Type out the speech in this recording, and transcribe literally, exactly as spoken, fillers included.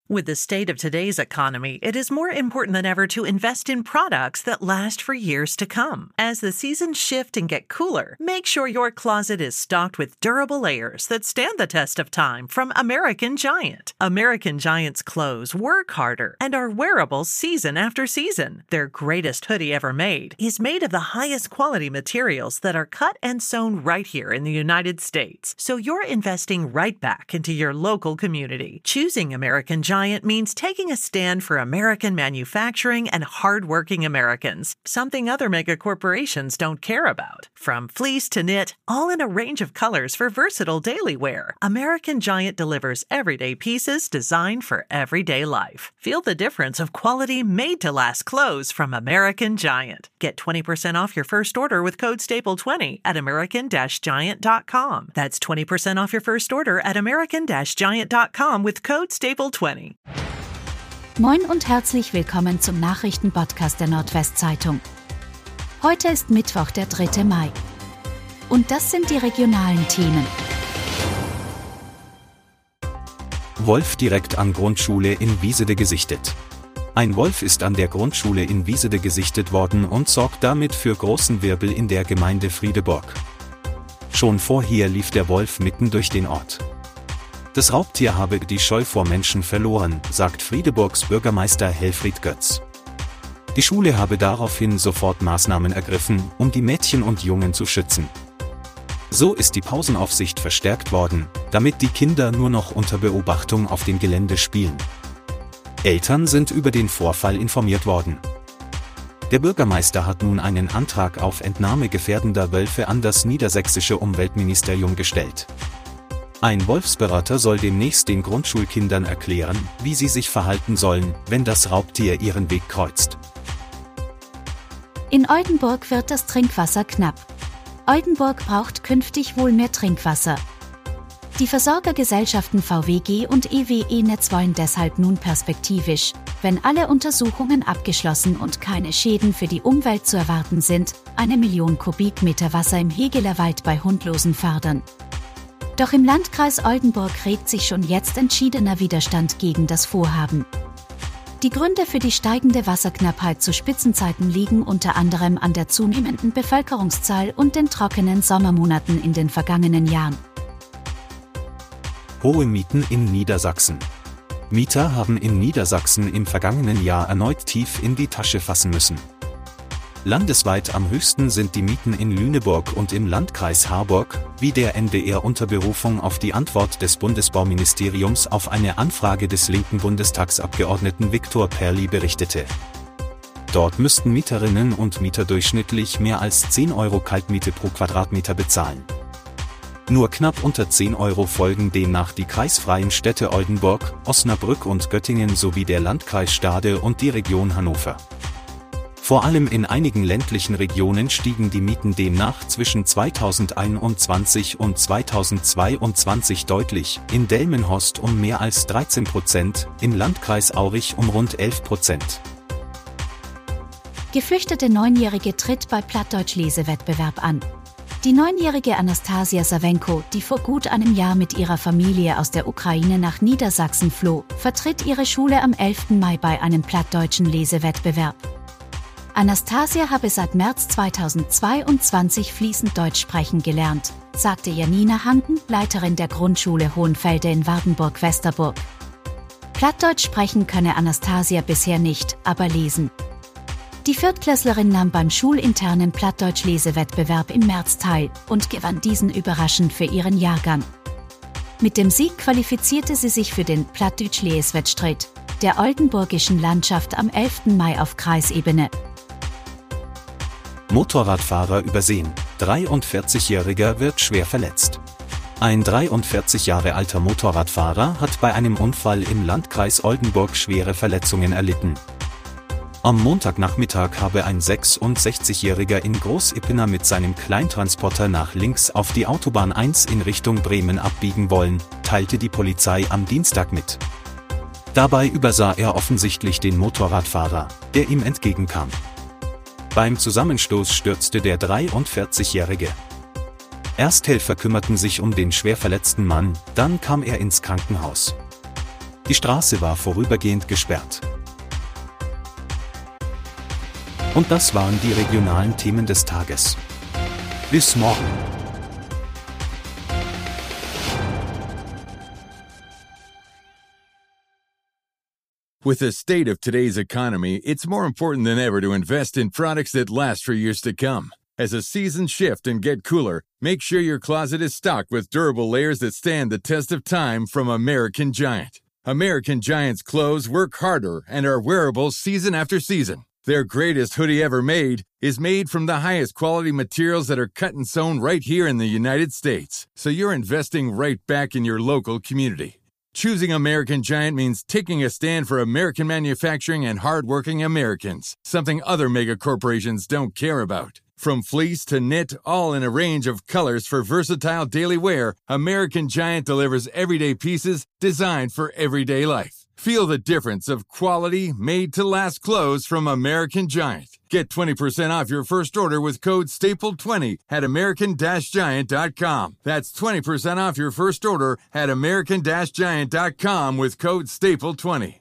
With the state of today's economy, it is more important than ever to invest in products that last for years to come. As the seasons shift and get cooler, make sure your closet is stocked with durable layers that stand the test of time from American Giant. American Giant's clothes work harder and are wearable season after season. Their greatest hoodie ever made is made of the highest quality materials that are cut and sewn right here in the United States. So you're investing right back into your local community. Choosing American Giant means taking a stand for American manufacturing and hardworking Americans, something other mega corporations don't care about. From fleece to knit, all in a range of colors for versatile daily wear, American Giant delivers everyday pieces designed for everyday life. Feel the difference of quality made-to-last clothes from American Giant. Get twenty percent off your first order with code staple twenty at american dash giant dot com. That's twenty percent off your first order at american dash giant dot com with code staple twenty. Moin und herzlich willkommen zum Nachrichtenpodcast der Nordwestzeitung. Heute ist Mittwoch, der dritte Mai. Und das sind die regionalen Themen. Wolf direkt an Grundschule in Wiesede gesichtet. Ein Wolf ist an der Grundschule in Wiesede gesichtet worden und sorgt damit für großen Wirbel in der Gemeinde Friedeburg. Schon vorher lief der Wolf mitten durch den Ort. Das Raubtier habe die Scheu vor Menschen verloren, sagt Friedeburgs Bürgermeister Helfried Götz. Die Schule habe daraufhin sofort Maßnahmen ergriffen, um die Mädchen und Jungen zu schützen. So ist die Pausenaufsicht verstärkt worden, damit die Kinder nur noch unter Beobachtung auf dem Gelände spielen. Eltern sind über den Vorfall informiert worden. Der Bürgermeister hat nun einen Antrag auf Entnahme gefährdender Wölfe an das niedersächsische Umweltministerium gestellt. Ein Wolfsberater soll demnächst den Grundschulkindern erklären, wie sie sich verhalten sollen, wenn das Raubtier ihren Weg kreuzt. In Oldenburg wird das Trinkwasser knapp. Oldenburg braucht künftig wohl mehr Trinkwasser. Die Versorgergesellschaften V W G und E W E-Netz wollen deshalb nun perspektivisch, wenn alle Untersuchungen abgeschlossen und keine Schäden für die Umwelt zu erwarten sind, eine Million Kubikmeter Wasser im Hegelerwald bei Hundlosen fördern. Doch im Landkreis Oldenburg regt sich schon jetzt entschiedener Widerstand gegen das Vorhaben. Die Gründe für die steigende Wasserknappheit zu Spitzenzeiten liegen unter anderem an der zunehmenden Bevölkerungszahl und den trockenen Sommermonaten in den vergangenen Jahren. Hohe Mieten in Niedersachsen. Mieter haben in Niedersachsen im vergangenen Jahr erneut tief in die Tasche fassen müssen. Landesweit am höchsten sind die Mieten in Lüneburg und im Landkreis Harburg, wie der N D R unter Berufung auf die Antwort des Bundesbauministeriums auf eine Anfrage des linken Bundestagsabgeordneten Viktor Perli berichtete. Dort müssten Mieterinnen und Mieter durchschnittlich mehr als zehn Euro Kaltmiete pro Quadratmeter bezahlen. Nur knapp unter zehn Euro folgen demnach die kreisfreien Städte Oldenburg, Osnabrück und Göttingen sowie der Landkreis Stade und die Region Hannover. Vor allem in einigen ländlichen Regionen stiegen die Mieten demnach zwischen zweitausendeinundzwanzig und zweitausendzweiundzwanzig deutlich, in Delmenhorst um mehr als dreizehn Prozent, im Landkreis Aurich um rund elf Prozent. Geflüchtete Neunjährige tritt bei Plattdeutsch-Lesewettbewerb an. Die neunjährige Anastasia Sawenko, die vor gut einem Jahr mit ihrer Familie aus der Ukraine nach Niedersachsen floh, vertritt ihre Schule am elften Mai bei einem plattdeutschen Lesewettbewerb. Anastasia habe seit März zweitausendzweiundzwanzig fließend Deutsch sprechen gelernt, sagte Janina Hanken, Leiterin der Grundschule Hohenfelde in Wardenburg-Westerburg. Plattdeutsch sprechen könne Anastasia bisher nicht, aber lesen. Die Viertklässlerin nahm beim schulinternen Plattdeutsch-Lesewettbewerb im März teil und gewann diesen überraschend für ihren Jahrgang. Mit dem Sieg qualifizierte sie sich für den Plattdeutsch-Leeswettstreit der oldenburgischen Landschaft am elften Mai auf Kreisebene. Motorradfahrer übersehen. dreiundvierzigjähriger wird schwer verletzt. Ein dreiundvierzig Jahre alter Motorradfahrer hat bei einem Unfall im Landkreis Oldenburg schwere Verletzungen erlitten. Am Montagnachmittag habe ein sechsundsechzigjähriger in Großippener mit seinem Kleintransporter nach links auf die Autobahn eins in Richtung Bremen abbiegen wollen, teilte die Polizei am Dienstag mit. Dabei übersah er offensichtlich den Motorradfahrer, der ihm entgegenkam. Beim Zusammenstoß stürzte der dreiundvierzigjährige. Ersthelfer kümmerten sich um den schwer verletzten Mann, dann kam er ins Krankenhaus. Die Straße war vorübergehend gesperrt. Und das waren die regionalen Themen des Tages. Bis morgen. With the state of today's economy, it's more important than ever to invest in products that last for years to come. As the seasons shift and get cooler, make sure your closet is stocked with durable layers that stand the test of time from American Giant. American Giant's clothes work harder and are wearable season after season. Their greatest hoodie ever made is made from the highest quality materials that are cut and sewn right here in the United States. So you're investing right back in your local community. Choosing American Giant means taking a stand for American manufacturing and hardworking Americans, something other mega corporations don't care about. From fleece to knit, all in a range of colors for versatile daily wear, American Giant delivers everyday pieces designed for everyday life. Feel the difference of quality, made-to-last clothes from American Giant. Get twenty percent off your first order with code staple twenty at american giant dot com. That's twenty percent off your first order at american giant dot com with code staple twenty.